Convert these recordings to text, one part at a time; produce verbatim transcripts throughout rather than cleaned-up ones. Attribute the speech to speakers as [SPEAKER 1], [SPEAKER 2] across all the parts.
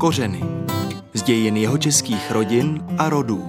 [SPEAKER 1] Kořeny. Z dějin jihočeských rodin a rodů.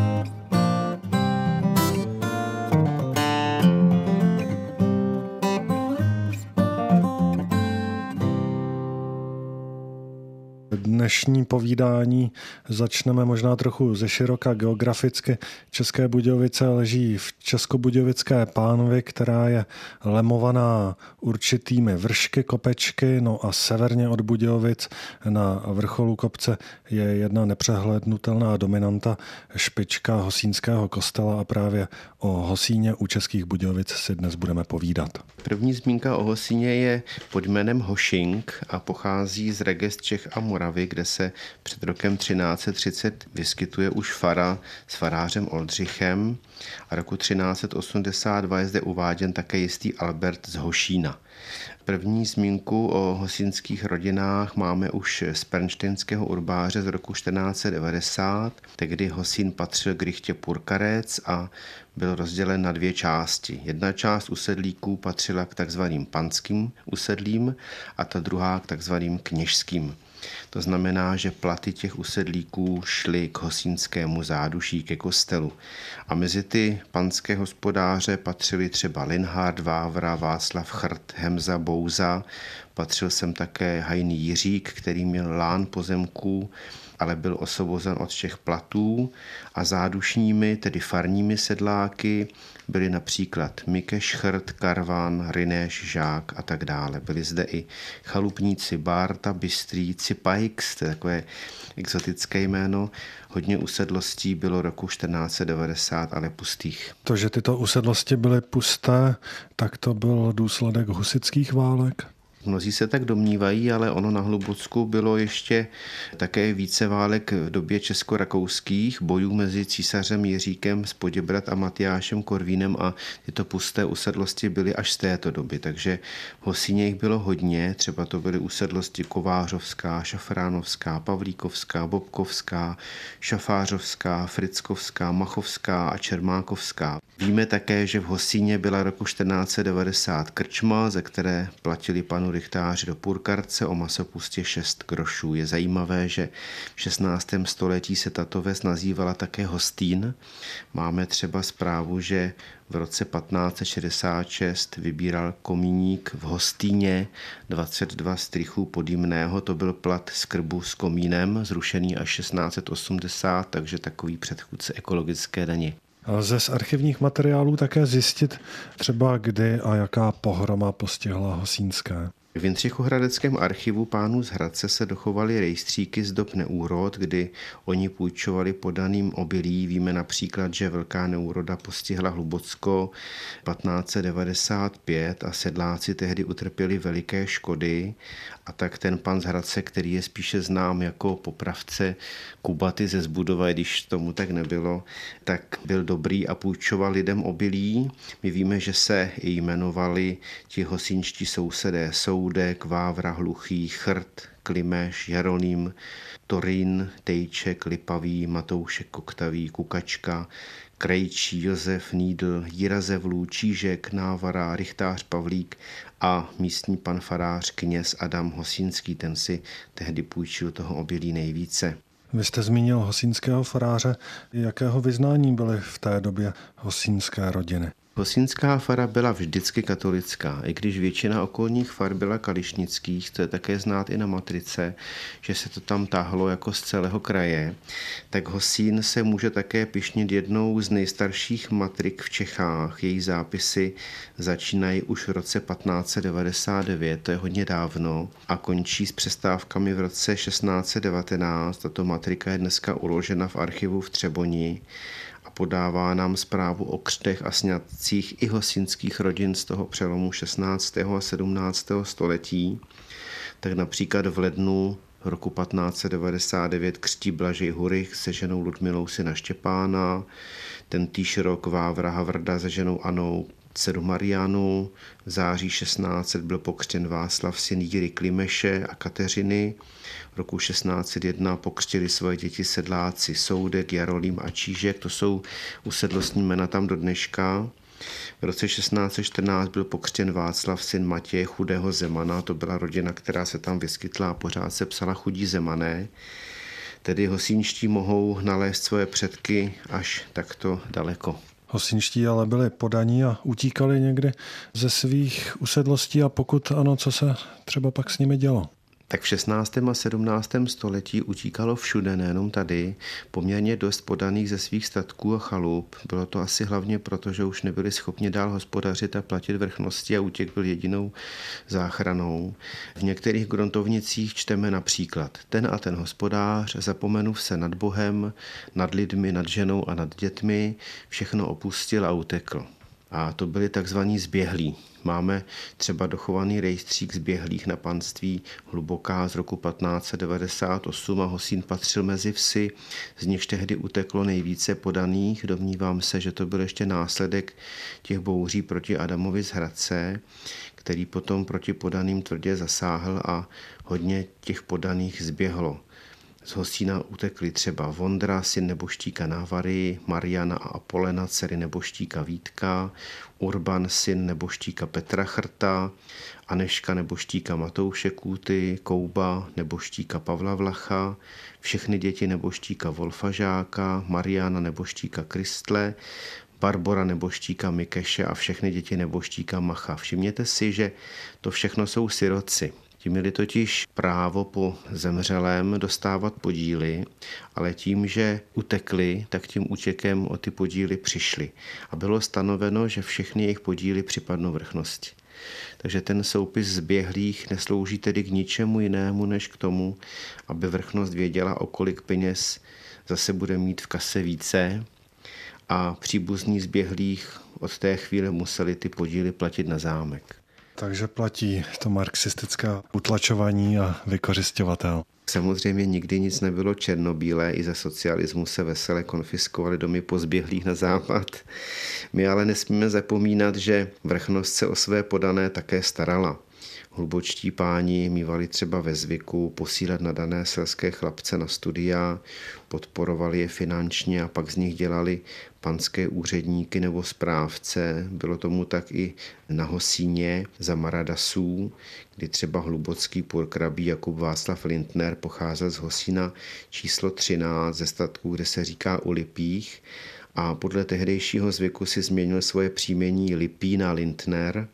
[SPEAKER 2] Dnešní povídání začneme možná trochu ze široka geograficky. České Budějovice leží v Českobudějovické pánvi, která je lemovaná určitými vršky, kopečky, no a severně od Budějovic na vrcholu kopce je jedna nepřehlédnutelná dominanta, špička Hosínského kostela, a právě o Hosíně u Českých Budějovic si dnes budeme povídat.
[SPEAKER 3] První zmínka o Hosíně je pod jménem Hošink a pochází z regest Čech a Moravy, kde se před rokem třináct set třicet vyskytuje už fara s farářem Oldřichem a roku třináct set osmdesát dva je zde uváděn také jistý Albert z Hošína. První zmínku o hosínských rodinách máme už z pernštejnského urbáře z roku čtrnáct set devadesát, tehdy Hosín patřil k rychtě Purkarec a byl rozdělen na dvě části. Jedna část usedlíků patřila k takzvaným panským usedlím a ta druhá k takzvaným kněžským. To znamená, že platy těch usedlíků šly k hosínskému záduší, ke kostelu. A mezi ty panské hospodáře patřili třeba Linhard, Vávra, Václav Chrt, Hemza, Bouza. Patřil sem také hajný Jiřík, který měl lán pozemků, ale byl osvobozen od všech platů, a zádušními, tedy farními sedláky, byli například Mikeš, Chrt, Karvan, Rineš, Žák a tak dále. Byli zde i chalupníci Bárta, Bystrý, Cipajks, to je takové exotické jméno. Hodně usedlostí bylo roku čtrnáct set devadesát, ale pustých.
[SPEAKER 2] To, že tyto usedlosti byly pusté, tak to byl důsledek husitských válek?
[SPEAKER 3] Mnozí se tak domnívají, ale ono na Hlubucku bylo ještě také více válek v době česko-rakouských bojů mezi císařem Jiříkem z Poděbrad a Matyášem Korvínem a tyto pusté usedlosti byly až z této doby. Takže v Hosíně jich bylo hodně, třeba to byly usedlosti Kovářovská, Šafránovská, Pavlíkovská, Bobkovská, Šafářovská, Frickovská, Machovská a Čermákovská. Víme také, že v Hosíně byla roku čtrnáct set devadesát krčma, ze které platili panu rychtáři do Purkarce o masopustě šest grošů. Je zajímavé, že v šestnáctém století se tato ves nazývala také Hostín. Máme třeba zprávu, že v roce patnáct set šedesát šest vybíral komíník v Hostíně dvacet dva strychů podjimného. To byl plat z krbu s komínem, zrušený až šestnáct set osmdesát, takže takový předchůdce ekologické daně.
[SPEAKER 2] Lze z archivních materiálů také zjistit třeba kdy a jaká pohroma postihla hosínské.
[SPEAKER 3] V Jindřichohradeckém archivu pánů z Hradce se dochovaly rejstříky z dob neúrod, kdy oni půjčovali podaným obilí. Víme například, že velká neúroda postihla Hlubocko patnáct set devadesát pět a sedláci tehdy utrpěli veliké škody, a tak ten pan z Hradce, který je spíše znám jako popravce Kubaty ze Zbudova, když tomu tak nebylo, tak byl dobrý a půjčoval lidem obilí. My víme, že se jmenovali ti hosínští sousedé Soudek, Vávra, Hluchý, Chrt, Klimeš, Jeroným, Torín, Tejček, Lipavý, Matoušek, Koktavý, Kukačka, Krejčí, Josef, Nídl, Jirazevlů, Vlůčížek, Návara, Rychtář Pavlík a místní pan farář kněz Adam Hosínský, ten si tehdy půjčil toho obilí nejvíce.
[SPEAKER 2] Vy jste zmínil hosínského faráře. Jakého vyznání byly v té době hosínské rodiny?
[SPEAKER 3] Hosínská fara byla vždycky katolická, i když většina okolních far byla kališnických, to je také znát i na matrice, že se to tam táhlo jako z celého kraje, tak Hosín se může také pyšnit jednou z nejstarších matrik v Čechách. Její zápisy začínají už v roce patnáct set devadesát devět, to je hodně dávno, a končí s přestávkami v roce šestnáct set devatenáct. Tato matrika je dneska uložena v archivu v Třeboni a podává nám zprávu o křtech a sňatcích i hosínských rodin z toho přelomu šestnáctého a sedmnáctého století. Tak například v lednu roku patnáct set devadesát devět křtí Blažej Hurych se ženou Ludmilou syna Štěpána, ten týž rok Vávra Havrda se ženou Anou dceru Marianu, v září šestnáct set byl pokřtěn Václav syn Jiry Klimeše a Kateřiny. V roku šestnáct set jedna pokřtili svoje děti sedláci Soudek, Jarolím a Čížek, to jsou usedlostní jména tam do dneška. V roce šestnáct set čtrnáct byl pokřtěn Václav, syn Matěje Chudého Zemana. To byla rodina, která se tam vyskytla a pořád se psala Chudí Zemané. Tedy hosínští mohou nalézt svoje předky až takto daleko.
[SPEAKER 2] Hosínští ale byli podaní a utíkali někdy ze svých usedlostí, a pokud ano, co se třeba pak s nimi dělo?
[SPEAKER 3] Tak v šestnáctém a sedmnáctém století utíkalo všude, nejenom tady, poměrně dost podaných ze svých statků a chalup. Bylo to asi hlavně proto, že už nebyli schopni dál hospodařit a platit vrchnosti a útěk byl jedinou záchranou. V některých gruntovnicích čteme například: ten a ten hospodář, zapomenuv se nad Bohem, nad lidmi, nad ženou a nad dětmi, všechno opustil a utekl. A to byli takzvaní zběhlí. Máme třeba dochovaný rejstřík zběhlých na panství Hluboká z roku patnáct set devadesát osm a Hosín patřil mezi vsi, z nichž tehdy uteklo nejvíce podaných. Domnívám se, že to byl ještě následek těch bouří proti Adamovi z Hradce, který potom proti podaným tvrdě zasáhl a hodně těch podaných zběhlo. Z Hosína utekli třeba Vondra, syn neboštíka Návary, Mariana a Apolena, dcery neboštíka Vítka, Urban, syn neboštíka Petra Chrta, Aneška neboštíka Matouše Kůty, Kouba neboštíka Pavla Vlacha, všechny děti neboštíka Wolfa Žáka, Mariana neboštíka Kristle, Barbora neboštíka Mikeše a všechny děti neboštíka Macha. Všimněte si, že to všechno jsou siroci. Ti měli totiž právo po zemřelém dostávat podíly, ale tím, že utekli, tak tím útěkem o ty podíly přišli. A bylo stanoveno, že všechny jejich podíly připadnou vrchnosti. Takže ten soupis zběhlých neslouží tedy k ničemu jinému, než k tomu, aby vrchnost věděla, o kolik peněz zase bude mít v kase více, a příbuzní zběhlých od té chvíle museli ty podíly platit na zámek.
[SPEAKER 2] Takže platí to marxistické utlačování a vykořisťovatel.
[SPEAKER 3] Samozřejmě nikdy nic nebylo černobílé, i za socialismu se vesele konfiskovaly domy pozběhlých na západ. My ale nesmíme zapomínat, že vrchnost se o své podané také starala. Hlubočtí páni mívali třeba ve zvyku posílat nadané selské chlapce na studia, podporovali je finančně a pak z nich dělali panské úředníky nebo správce. Bylo tomu tak i na Hosíně za Maradasů, kdy třeba hlubocký purkrabí Jakub Václav Lindner pocházel z Hosína číslo třináct ze statku, kde se říká U Lipích, a podle tehdejšího zvyku si změnil svoje příjmení Lipí na Lindner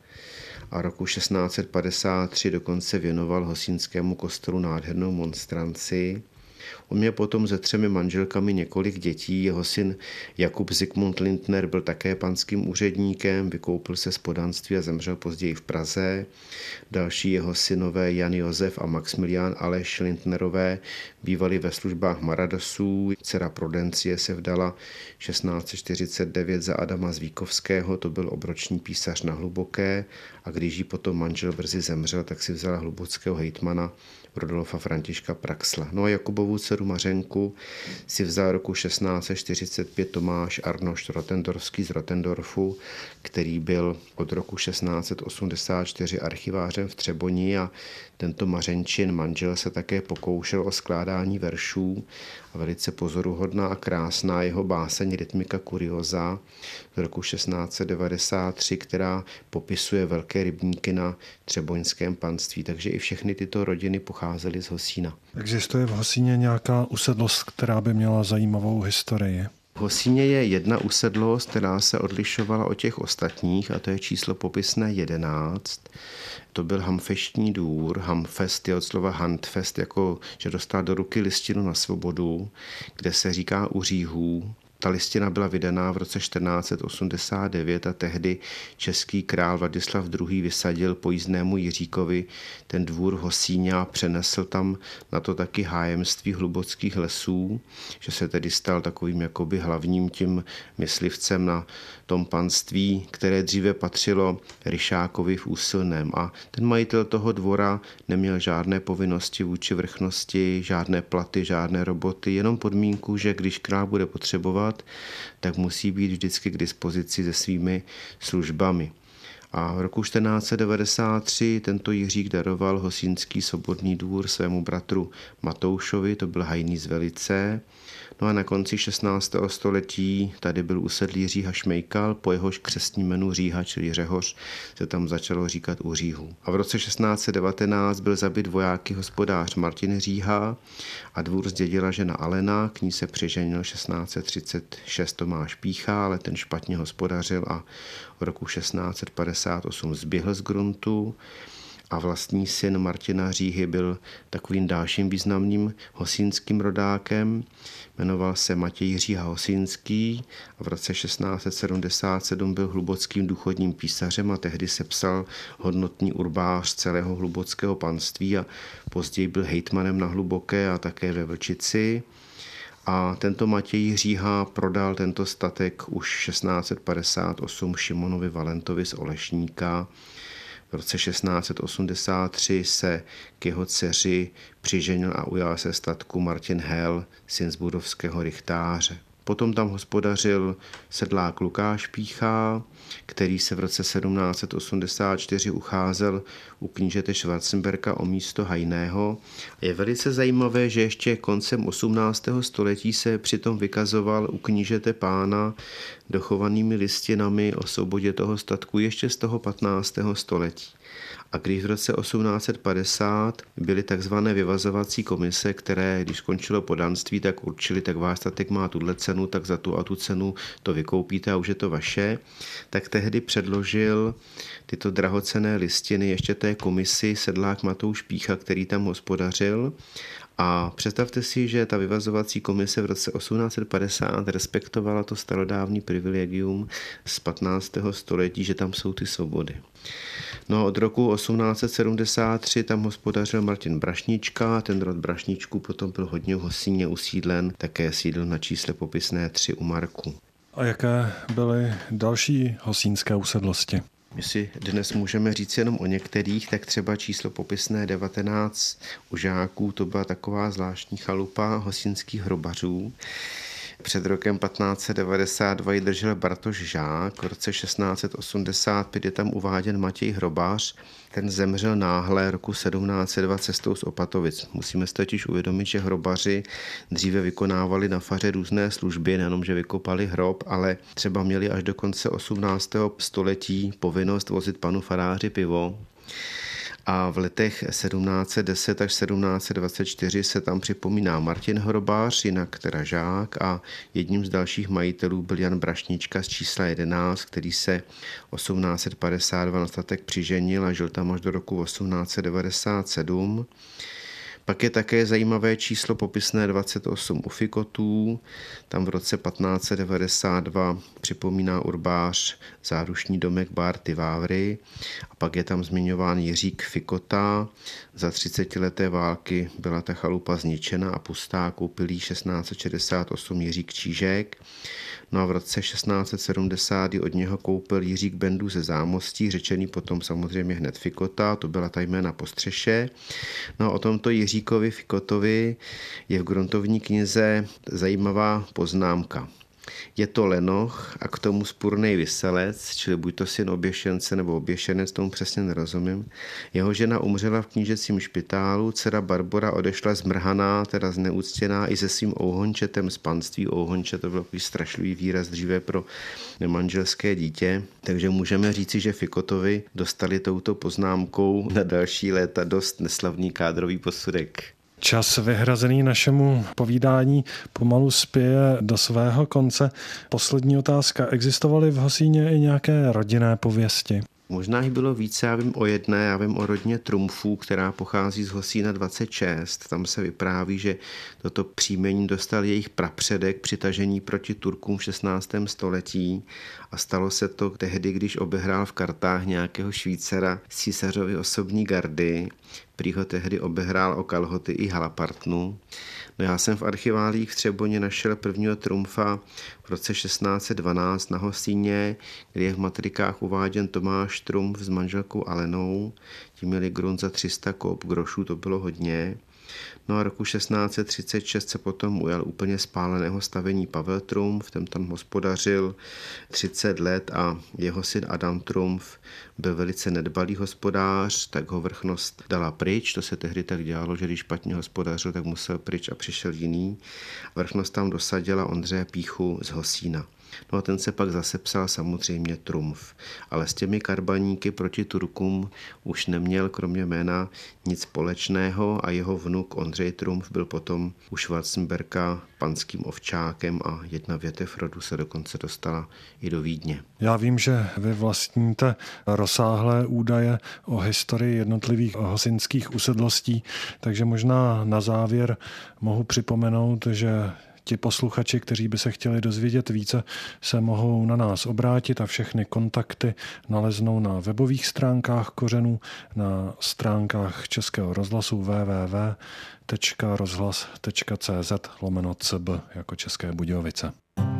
[SPEAKER 3] a roku šestnáct set padesát tři dokonce věnoval hosínskému kostelu nádhernou monstranci. On měl potom se třemi manželkami několik dětí. Jeho syn Jakub Zikmund Lindner byl také panským úředníkem, vykoupil se z podanství a zemřel později v Praze. Další jeho synové Jan Josef a Maxmilián Aleš Lindnerové bývali ve službách Maradasů. Dcera Prudencie se vdala šestnáct set čtyřicet devět za Adama Zvíkovského, to byl obroční písař na Hluboké, a když jí potom manžel brzy zemřel, tak si vzala hlubockého hejtmana Rudolfa Františka Praxla. No a Jakubovu dceru Mařenku si vzal roku šestnáct set čtyřicet pět Tomáš Arnošt Rotendorfský z Rotendorfu, který byl od roku šestnáct set osmdesát čtyři archivářem v Třeboni, a tento Mařenčin manžel se také pokoušel o skládání veršů a velice pozoruhodná a krásná jeho báseň Rytmika kuriosa z roku šestnáct set devadesát tři, která popisuje velké rybníky na třeboňském panství, takže i všechny tyto rodiny pocházely z Hosína.
[SPEAKER 2] Existuje v Hosíně nějaká usedlost, která by měla zajímavou historii?
[SPEAKER 3] V Hosíně je jedna usedlost, která se odlišovala od těch ostatních, a to je číslo popisné jedenáct. To byl Hamfeštní dvůr. Hamfest je od slova handfest, jako že dostal do ruky listinu na svobodu, kde se říká u říhů. Ta listina byla vydaná v roce čtrnáct set osmdesát devět a tehdy český král Vladislav druhý. vysadil pojízdnému Jiříkovi ten dvůr v Hosíně a přenesl tam na to taky hájemství hlubockých lesů, že se tedy stal takovým jakoby hlavním tím myslivcem na tom panství, které dříve patřilo Ryšákovi v Úsilném. A ten majitel toho dvora neměl žádné povinnosti vůči vrchnosti, žádné platy, žádné roboty, jenom podmínku, že když král bude potřebovat, tak musí být vždycky k dispozici se svými službami. A v roku čtrnáct set devadesát tři tento Jiřík daroval Hosínský svobodný dvůr svému bratru Matoušovi, to byl hajný z Velice. No a na konci šestnáctého století tady byl usedlý Říha Šmejkal, po jehož křestním jménu Říha, čili Řehoř, se tam začalo říkat u Říhu. A v roce šestnáct set devatenáct byl zabit vojáky hospodář Martin Říha a dvůr zdědila žena Alena, k ní se přiženil šestnáct set třicet šest Tomáš Pícha, ale ten špatně hospodařil a v roku šestnáct set padesát osm zběhl z gruntu. A vlastní syn Martina Říhy byl takovým dalším významným hosínským rodákem. Jmenoval se Matěj Říha Hosínský a v roce šestnáct set sedmdesát sedm byl hlubockým důchodním písařem a tehdy sepsal hodnotný urbář celého hlubockého panství a později byl hejtmanem na Hluboké a také ve Vlčici. A tento Matěj Říha prodal tento statek už šestnáct set padesát osm Šimonovi Valentovi z Olešníka. V roce šestnáct set osmdesát tři se k jeho dceři přiženil a ujal se statku Martin Hel, syn zbudovského rychtáře. Potom tam hospodařil sedlák Lukáš Pícha, který se v roce sedmnáct set osmdesát čtyři ucházel u knížete Schwarzenberga o místo hajného. Je velice zajímavé, že ještě koncem osmnáctého století se přitom vykazoval u knížete Pána dochovanými listinami o svobodě toho statku ještě z toho patnáctého století. A když v roce osmnáct set padesát byly takzvané vyvazovací komise, které, když skončilo podanství, tak určili, tak váš statek má tuhle cenu, tak za tu a tu cenu to vykoupíte a už je to vaše, tak tehdy předložil tyto drahocenné listiny ještě té komisi sedlák Matouš Pícha, který tam hospodařil. A představte si, že ta vyvazovací komise v roce osmnáct set padesát respektovala to starodávný privilegium z patnáctého století, že tam jsou ty svobody. No od roku osmnáct set sedmdesát tři tam hospodařil Martin Brašnička, ten rod Brašničků potom byl hodně v Hosíně usídlen, také sídl na čísle popisné tři u Marku.
[SPEAKER 2] A jaké byly další hosínské usedlosti?
[SPEAKER 3] My si dnes můžeme říct jenom o některých, tak třeba číslo popisné devatenáct u Žáků, to byla taková zvláštní chalupa hosínských hrobařů. Před rokem patnáct set devadesát dva ji držel Bartoš Žák, v roce šestnáct set osmdesát pět je tam uváděn Matěj Hrobář, ten zemřel náhle roku sedmnáct set dva cestou z Opatovic. Musíme si totiž uvědomit, že hrobaři dříve vykonávali na faře různé služby, nejenom, že vykopali hrob, ale třeba měli až do konce osmnáctého století povinnost vozit panu faráři pivo. A v letech sedmnáct set deset až sedmnáct set dvacet čtyři se tam připomíná Martin Hrobář, jinak teda Žák, a jedním z dalších majitelů byl Jan Brašnička z čísla jedenáct, který se osmnáct set padesát dva na statek přiženil a žil tam až do roku osmnáct set devadesát sedm. Pak je také zajímavé číslo popisné dvacet osm u Fikotů. Tam v roce patnáct set devadesát dva připomíná urbář záruční domek Bárty Vávry. A pak je tam zmiňován Jiřík Fikota. Za třicetileté války byla ta chalupa zničena a pustá, koupil ji šestnáct set šedesát osm Jiřík Čížek. No a v roce šestnáct set sedmdesát od něho koupil Jiřík Bendu ze Zámostí, řečený potom samozřejmě hned Fikota, to byla ta jména po střeše. No a o tomto Jiříkovi Fikotovi je v gruntovní knize zajímavá poznámka. Je to lenoch a k tomu spurnej vyselec, čili buď to syn oběšence nebo oběšenec, tomu přesně nerozumím. Jeho žena umřela v knížecím špitálu, dcera Barbora odešla zmrhaná, teda zneúctěná i se svým ouhončetem z panství. Ouhonče to byl takový strašlivý výraz dříve pro nemanželské dítě, takže můžeme říci, že Fikotovi dostali touto poznámkou na další léta dost neslavný kádrový posudek.
[SPEAKER 2] Čas vyhrazený našemu povídání pomalu spěje do svého konce. Poslední otázka. Existovaly v Hosíně i nějaké rodinné pověsti?
[SPEAKER 3] Možná jich bylo více, já vím o jedné, já vím o rodině Trumfů, která pochází z Hosína dvacet šest. Tam se vypráví, že toto příjmení dostal jejich prapředek při tažení proti Turkům v šestnáctém století a stalo se to tehdy, když obehrál v kartách nějakého Švýcara z císařovy osobní gardy. Prý ho tehdy obehrál o kalhoty i halapartnu. No já jsem v archiválích v Třeboně našel prvního Trumfa v roce šestnáct set dvanáct na Hosíně, kde je v matrikách uváděn Tomáš Trumf s manželkou Alenou. Ti měli grunt za tři sta kop grošů, to bylo hodně. No a roku šestnáct set třicet šest se potom ujal úplně spáleného stavení Pavel Trumf, ten tam hospodařil třicet let a jeho syn Adam Trumf byl velice nedbalý hospodář, tak ho vrchnost dala pryč, to se tehdy tak dělalo, že když špatně hospodařil, tak musel pryč a přišel jiný. Vrchnost tam dosadila Ondřeje Píchu z Hosína. No a ten se pak zase psal samozřejmě Trumf, ale s těmi karbaníky proti Turkům už neměl kromě jména nic společného a jeho vnuk Ondřej Trumf byl potom u Schwarzenberka panským ovčákem a jedna větev rodu se dokonce dostala i do Vídně.
[SPEAKER 2] Já vím, že vy vlastníte rozsáhlé údaje o historii jednotlivých hosinských usedlostí, takže možná na závěr mohu připomenout, že ti posluchači, kteří by se chtěli dozvědět více, se mohou na nás obrátit a všechny kontakty naleznou na webových stránkách Kořenů, na stránkách Českého rozhlasu w w w tečka rozhlas tečka c z lomeno c b jako České Budějovice.